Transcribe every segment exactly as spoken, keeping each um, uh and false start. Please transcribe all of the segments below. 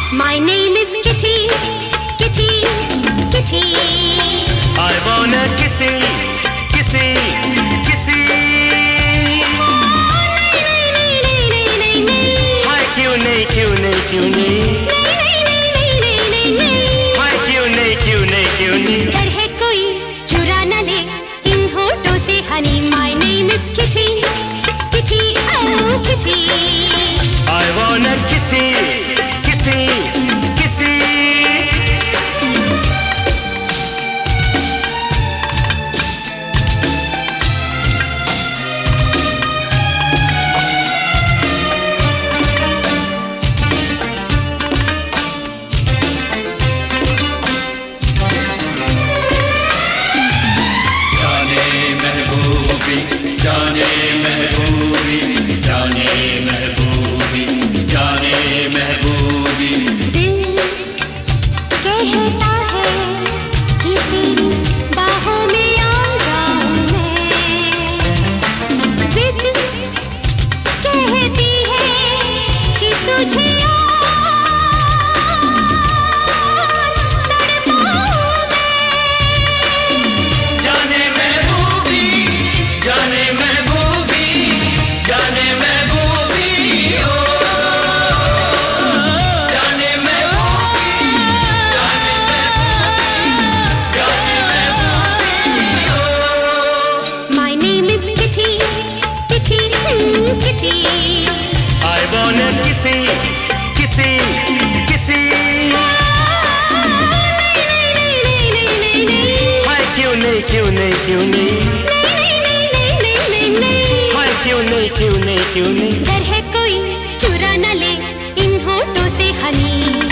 My name is Kitty, Kitty, Kitty. I wanna kissy, kissy, kissy. Hi क्यों नहीं क्यों नहीं क्यों नहीं Hi क्यों नहीं क्यों नहीं क्यों नहीं डर है कोई चुरा न ले इन होठों से Honey. My name is Kitty, Kitty, oh Kitty. I wanna kissy, kissy, kissy. जाने महबूबी जाने महबूबी जाने महबूबी दिल कहता है कि तेरी बाहों में आ जाऊं मैं. जिद कहती है कि तुझे Kissy, kissy, kissy. Hi क्यों नहीं क्यों नहीं क्यों नहीं Hi क्यों नहीं क्यों नहीं क्यों नहीं डर है कोई चुरा न ले इन होठों से हनी.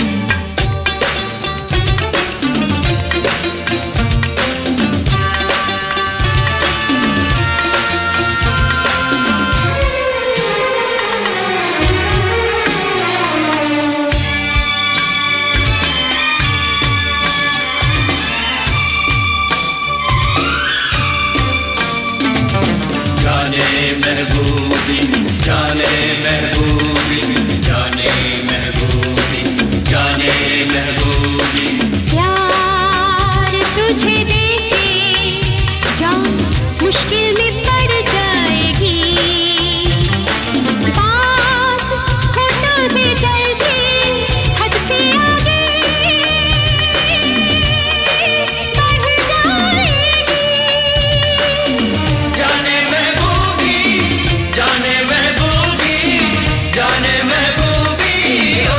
महबूबी जाने महबूबी जाने महबूबी जाने महबूबी प्यार तुझे देके जान मुश्किल में पड़ जाएगी. बात होठों से चलती हद से आगे बढ़ जाएगी. जाने महबूबी जाने महबूबी जाने महबूबी ओ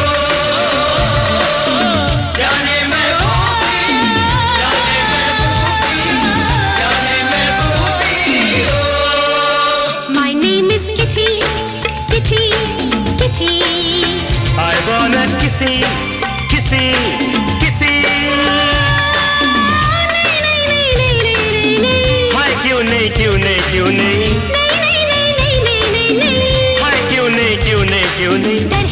जाने महबूबी जाने महबूबी जाने महबूबी ओ. My name is Kitty, Kitty, Kitty. I wanna kissy, kissy, kissy. Hi क्यों नहीं क्यों नहीं क्यों नहीं Hi क्यों नहीं क्यों नहीं क्यों नहीं